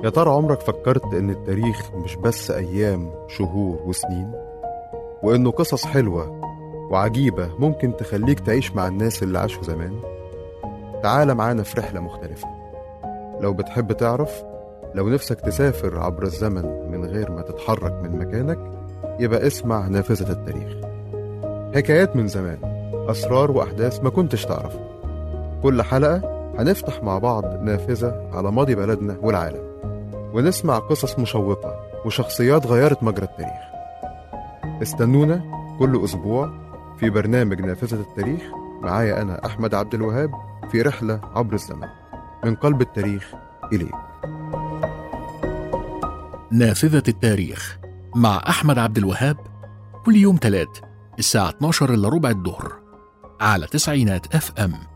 يا ترى عمرك فكرت إن التاريخ مش بس أيام، شهور وسنين، وإنه قصص حلوة وعجيبة ممكن تخليك تعيش مع الناس اللي عاشوا زمان؟ تعال معانا في رحلة مختلفة. لو بتحب تعرف، لو نفسك تسافر عبر الزمن من غير ما تتحرك من مكانك، يبقى اسمع نافذة التاريخ. حكايات من زمان، أسرار وأحداث ما كنتش تعرف. كل حلقة هنفتح مع بعض نافذة على ماضي بلدنا والعالم، ونسمع قصص مشوقة وشخصيات غيرت مجرى التاريخ. استنونا كل أسبوع في برنامج نافذة التاريخ، معايا أنا أحمد عبد الوهاب، في رحلة عبر الزمن من قلب التاريخ إليك. نافذة التاريخ مع أحمد عبد الوهاب، كل يوم تلات الساعة 12 إلا ربع الظهر على 90 FM.